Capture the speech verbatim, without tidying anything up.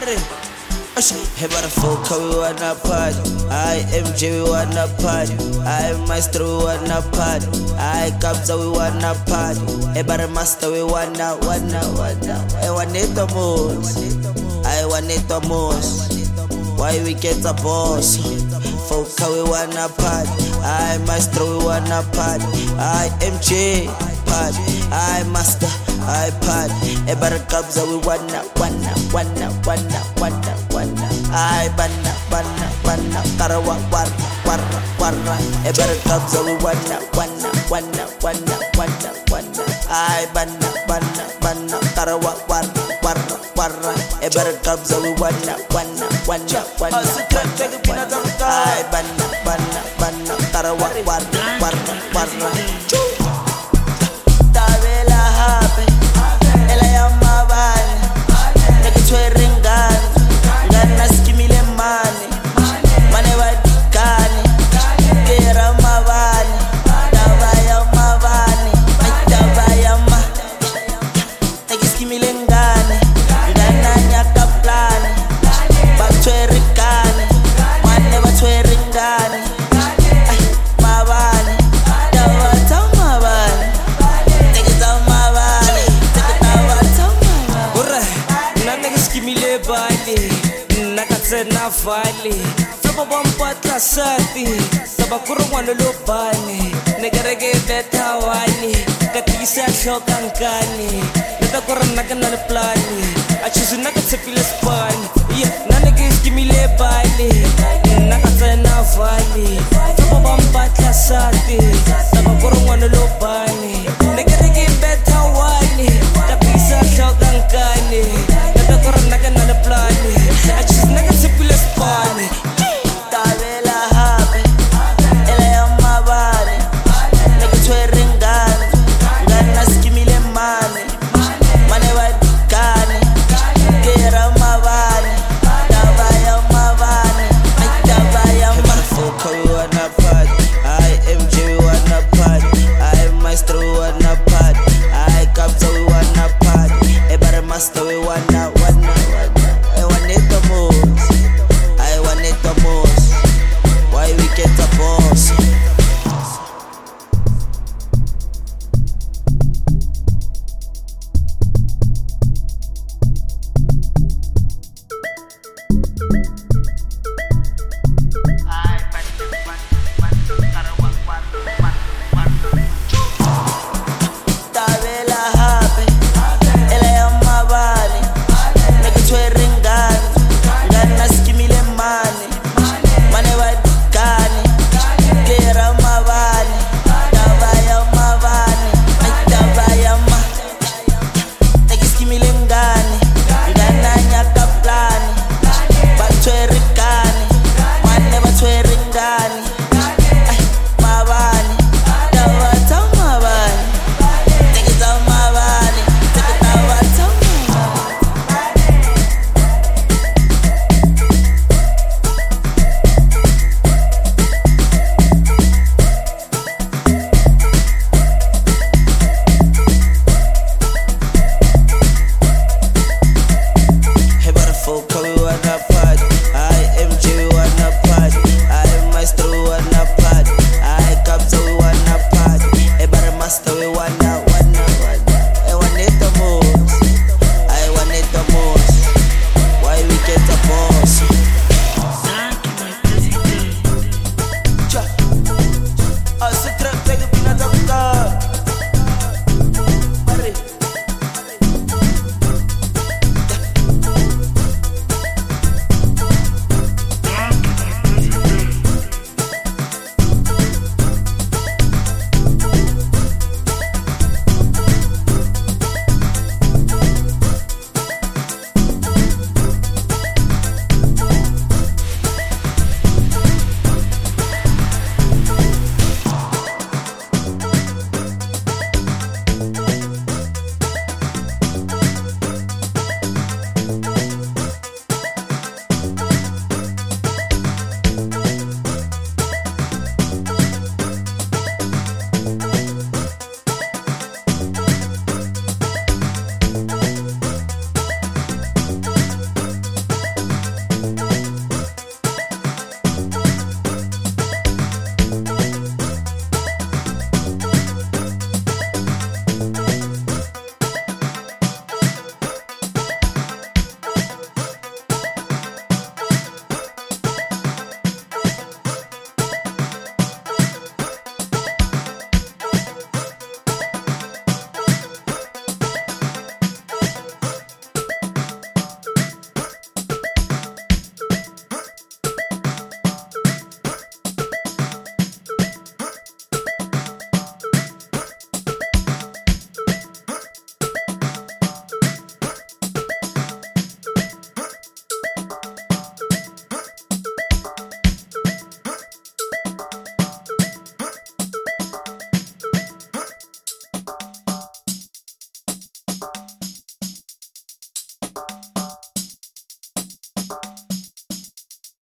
Ari. Hey, but the folk, we wanna party. I M J, we wanna party. I Maestro, we wanna party. I Kabza, we wanna party. Hey, but the Master, we wanna, wanna, wanna. I want it the most. I want it the most. Why we get a boss? Folk, we wanna party. I Maestro, we wanna party. I M J, party. I Master, I party. Hey, but the Kabza, we wanna, wanna, wanna, wanna, wanna, wanna. I banna, banna, banna. Karawa, warra, warra, warra. Hey, but the Kabza, we wanna, wanna, wanna, wanna, wanna, wanna. I banna, banna, banna. Karawa, warra, warra, warra. Hey, but the Kabza, we wanna, wanna, wanna, wanna, wanna. I banna, banna, banna. Karawa, warra, warra, warra. Tabela hape, ela ya mabane, nekutwere ngane, ngana skimile mane, mane wadikane, kera mabane, tabaya mabane, tabaya ma, nekiskimile ngane, ngana nyaka plane, batwere kane, mane batwere ngane, mabane, tabata mabane. Na vale saba bampatla sati saba kurungwana lo bane negerege beta wani katisa shokankani neta korona kana le plani achuzu nakatsepile spani yeah nanege skimile bale nakatsena vale saba bampatla sati